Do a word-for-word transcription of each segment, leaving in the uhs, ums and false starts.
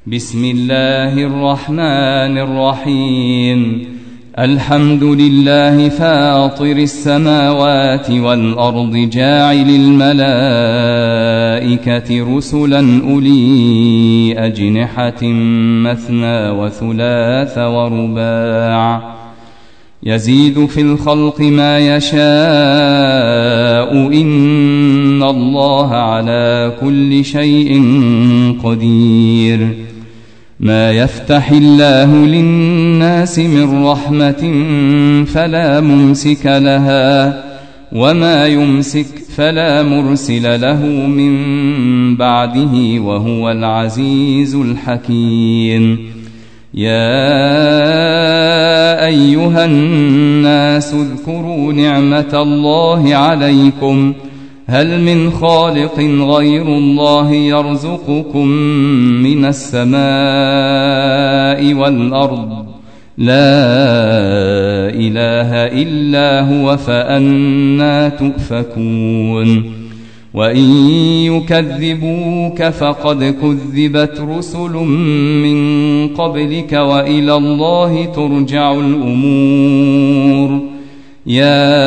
بسم الله الرحمن الرحيم الحمد لله فاطر السماوات والأرض جاعل الملائكة رسلا أولي أجنحة مثنى وثلاث ورباع يزيد في الخلق ما يشاء إن الله على كل شيء قدير ما يفتح الله للناس من رحمة فلا ممسك لها وما يمسك فلا مرسل له من بعده وهو العزيز الحكيم يا أيها الناس اذكروا نعمة الله عليكم هل من خالق غير الله يرزقكم من السماء والأرض لا إله إلا هو فأنى تؤفكون وإن يكذبوك فقد كذبت رسل من قبلك وإلى الله ترجع الأمور يا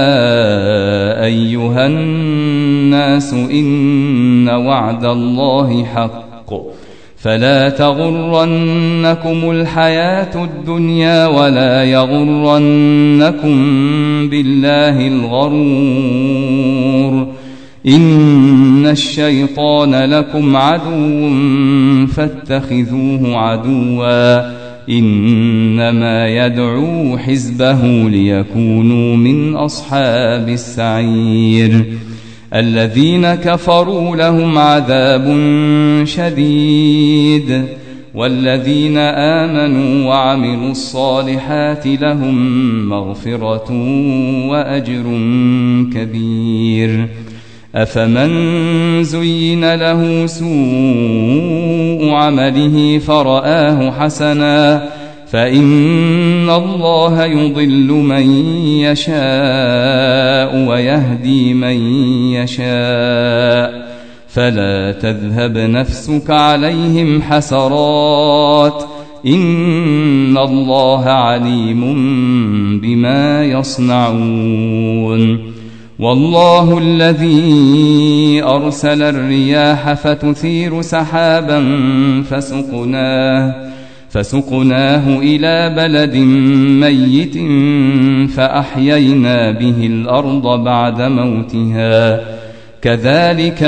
أيها الناس إن وعد الله حق فلا تغرنكم الحياة الدنيا ولا يغرنكم بالله الغرور إن الشيطان لكم عدو فاتخذوه عدوا إنما يدعو حزبه ليكونوا من أصحاب السعير الذين كفروا لهم عذاب شديد والذين آمنوا وعملوا الصالحات لهم مغفرة وأجر كبير أفمن زين له سوء عمله فرآه حسنا فإن الله يضل من يشاء ويهدي من يشاء فلا تذهب نفسك عليهم حسرات إن الله عليم بما يصنعون والله الذي أرسل الرياح فتثير سحابا فسقناه, فسقناه إلى بلد ميت فأحيينا به الأرض بعد موتها كذلك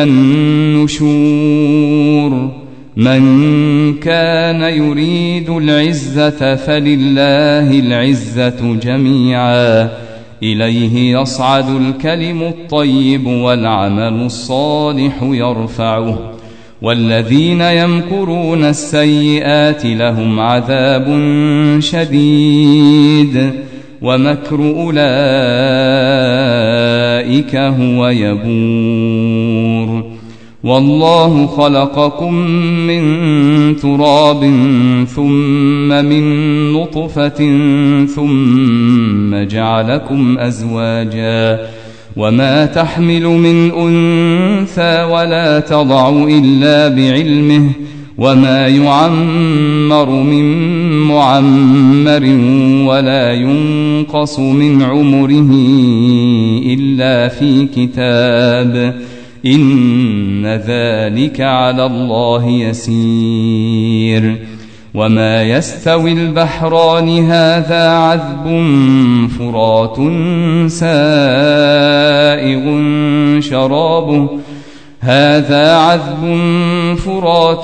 النشور من كان يريد العزة فلله العزة جميعا إليه يصعد الكلم الطيب والعمل الصالح يرفعه والذين يمكرون السيئات لهم عذاب شديد ومكر أولئك هو يبور والله خلقكم من تراب ثم من نطفة ثم جعلكم أزواجا وما تحمل من أنثى ولا تضع إلا بعلمه وما يعمر من معمر ولا ينقص من عمره إلا في كتاب إن ذلك على الله يسير وما يستوي البحران هذا عذب فرات سائغ شرابه هذا عذب فرات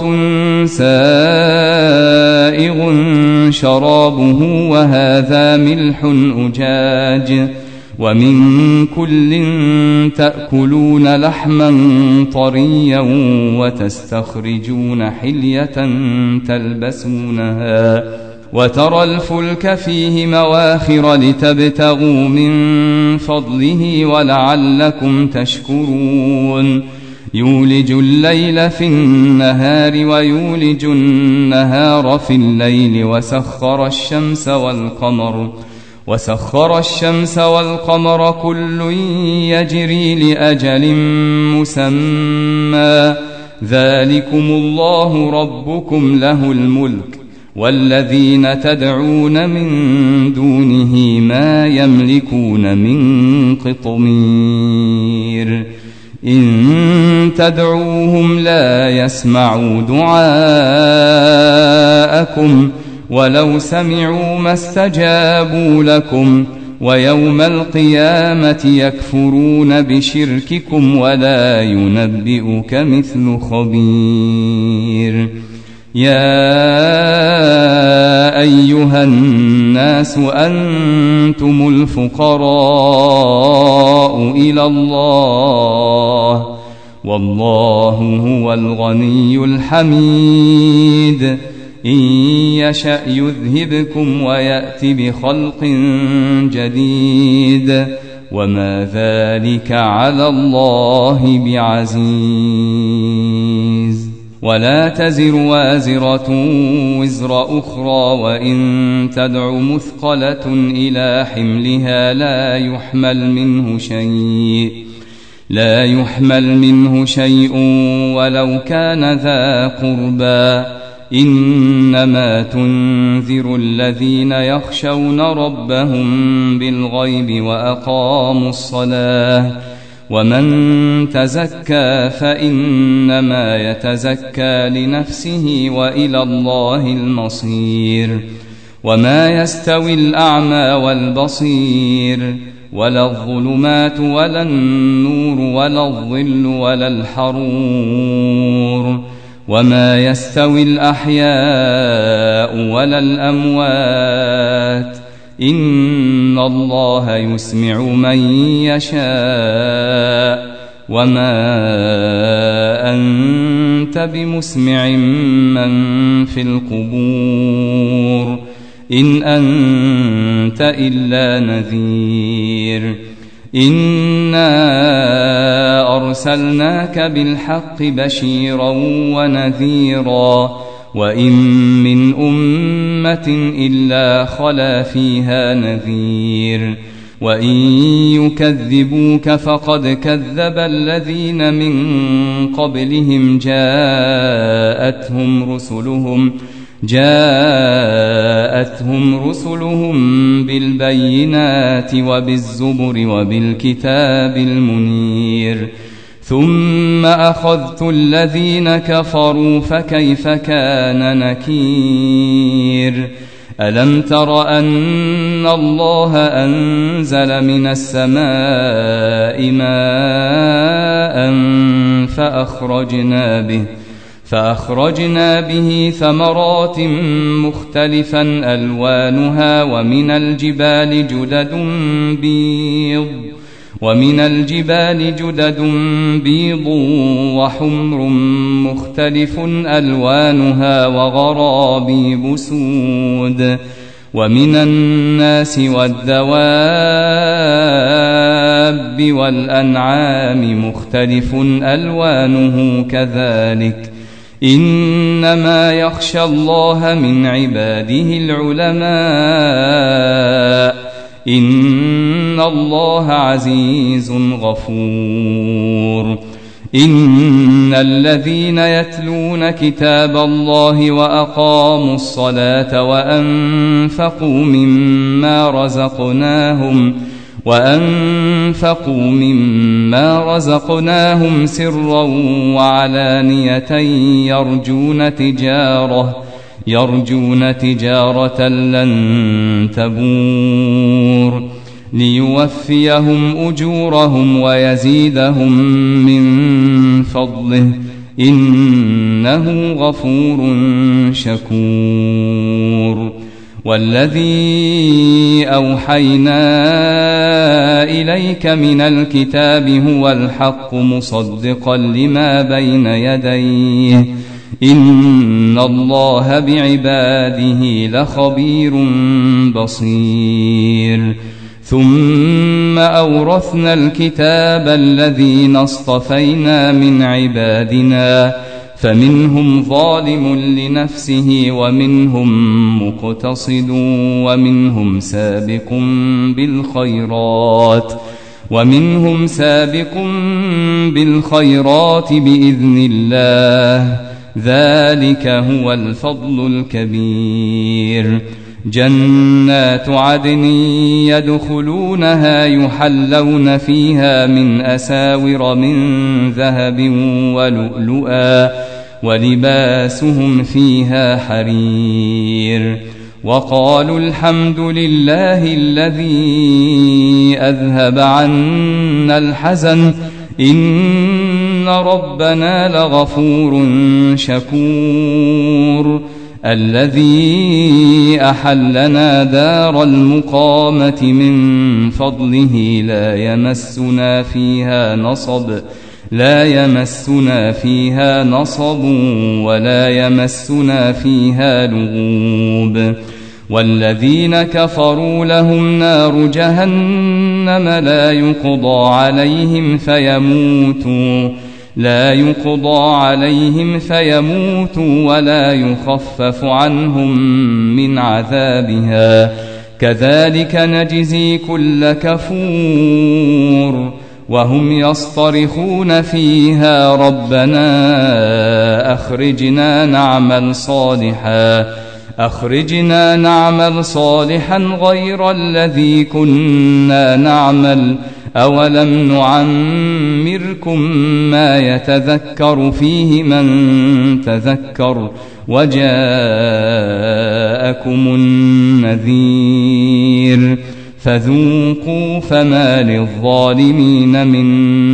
سائغ شرابه وهذا ملح أجاج ومن كل تأكلون لحما طريا وتستخرجون حلية تلبسونها وترى الفلك فيه مواخر لتبتغوا من فضله ولعلكم تشكرون يولج الليل في النهار ويولج النهار في الليل وسخر الشمس والقمر وسخر الشمس والقمر كل يجري لأجل مسمى ذلكم الله ربكم له الملك والذين تدعون من دونه ما يملكون من قطمير إن تدعوهم لا يسمعوا دعاءكم ولو سمعوا ما استجابوا لكم ويوم القيامة يكفرون بشرككم ولا ينبئك مثل خبير يا أيها الناس أنتم الفقراء إلى الله والله هو الغني الحميد إن يشأ يذهبكم ويأت بخلق جديد وما ذلك على الله بعزيز ولا تزر وازرة وزر أخرى وإن تدع مثقلة إلى حملها لا يحمل منه شيء لا يحمل منه شيء ولو كان ذا قربى إنما تنذر الذين يخشون ربهم بالغيب وأقاموا الصلاة ومن تزكى فإنما يتزكى لنفسه وإلى الله المصير وما يستوي الأعمى والبصير ولا الظلمات ولا النور ولا الظل ولا الحرور وما يستوي الأحياء ولا الأموات إن الله يسمع من يشاء وما أنت بمسمع من في القبور إن أنت إلا نذير إنا أرسلناك بالحق بشيرا ونذيرا وإن من أمة إلا خلا فيها نذير وإن يكذبوك فقد كذب الذين من قبلهم جاءتهم رسلهم جاءتهم رسلهم بالبينات وبالزبر وبالكتاب المنير ثم أخذت الذين كفروا فكيف كان نكير ألم تر أن الله أنزل من السماء ماء فأخرجنا به فأخرجنا به ثمرات مختلفا ألوانها ومن الجبال جدد بيض ومن الجبال جدد بيض وحمر مختلف ألوانها وغرابيب سود ومن الناس والدواب والأنعام مختلف ألوانه كذلك إنما يخشى الله من عباده العلماء إن الله عزيز غفور إن الذين يتلون كتاب الله وأقاموا الصلاة وأنفقوا مما رزقناهم وأنفقوا مما رزقناهم سرا وعلانية يرجون تجارة يرجون تجارة لن تبور ليوفيهم أجورهم ويزيدهم من فضله إنه غفور شكور والذي أوحينا إليك من الكتاب هو الحق مصدقا لما بين يديه إن الله بعباده لخبير بصير ثم أورثنا الكتاب الذين اصطفينا من عبادنا فمنهم ظالم لنفسه ومنهم مقتصد ومنهم سابق بالخيرات ومنهم سابق بالخيرات بإذن الله، ذلك هو الفضل الكبير. جنات عدن يدخلونها يحلون فيها من أساور من ذهب ولؤلؤا ولباسهم فيها حرير. وقالوا الحمد لله الذي أذهب عنا الحزن إن ربنا لغفور شكور. الذي أحلنا دار المقامة من فضله لا يمسنا فيها نصب لا يمسنا فيها نصب ولا يمسنا فيها لغوب. والذين كفروا لهم نار جهنم لا يقضى عليهم فيموتوا لا يقضى عليهم فيموتوا ولا يخفف عنهم من عذابها، كذلك نجزي كل كفور. وهم يصطرخون فيها ربنا أخرجنا نعمل صالحا أخرجنا نعمل صالحا غير الذي كنا نعمل أولم نعمركم ما يتذكر فيه من تذكر وجاءكم النذير فذوقوا فما للظالمين من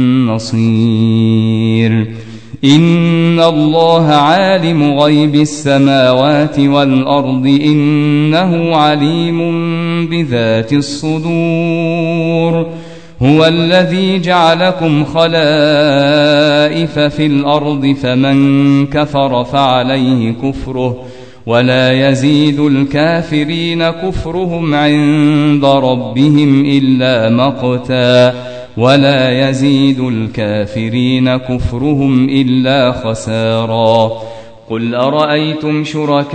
نصير. إن الله عالم غيب السماوات والأرض إنه عليم بذات الصدور. هو الذي جعلكم خلائف في الأرض فمن كفر فعليه كفره ولا يزيد الكافرين كفرهم عند ربهم إلا مقتا ولا يزيد الكافرين كفرهم إلا خسارا. قل أرأيتم شركاءكم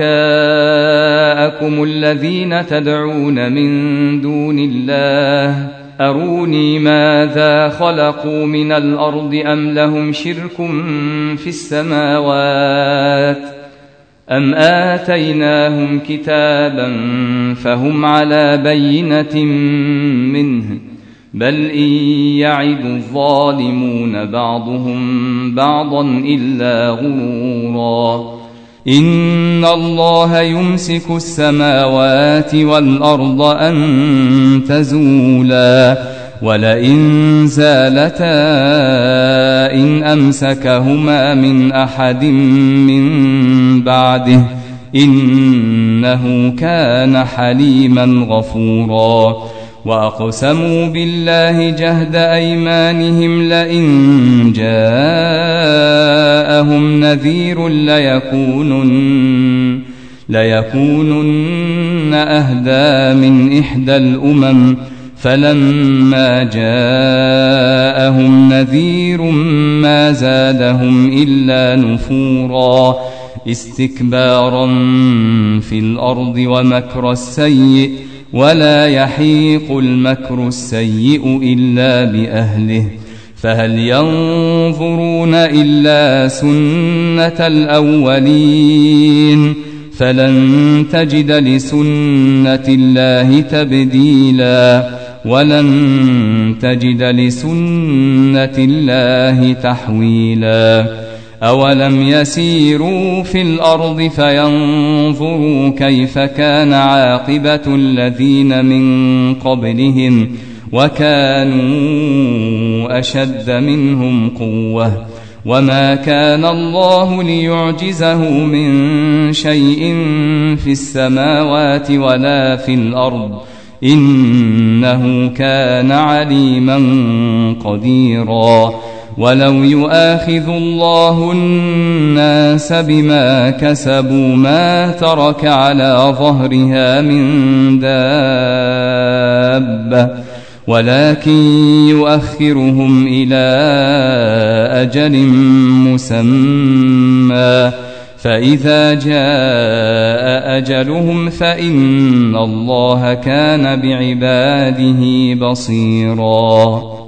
الذين تدعون من دون الله أروني ماذا خلقوا من الأرض أم لهم شرك في السماوات أم آتيناهم كتابا فهم على بينة منه بل إن يعد الظالمون بعضهم بعضا إلا غرورا. إن الله يمسك السماوات والأرض أن تزولا ولئن زالتا إن أمسكهما من أحد من بعده إنه كان حليما غفورا. وأقسموا بالله جهد أيمانهم لئن جاءهم نذير ليكونن, ليكونن أهدى من إحدى الأمم فلما جاءهم نذير ما زادهم إلا نفورا استكبارا في الأرض ومكر السيء ولا يحيق المكر السيء إلا بأهله فهل ينظرون إلا سنة الأولين فلن تجد لسنة الله تبديلا ولن تجد لسنة الله تحويلا. أولم يسيروا في الأرض فينظروا كيف كان عاقبة الذين من قبلهم وكانوا أشد منهم قوة وما كان الله ليعجزه من شيء في السماوات ولا في الأرض إنه كان عليما قديرا. ولو يؤاخذ الله الناس بما كسبوا ما ترك على ظهرها من دابة ولكن يؤخرهم إلى أجل مسمى فإذا جاء أجلهم فإن الله كان بعباده بصيرا.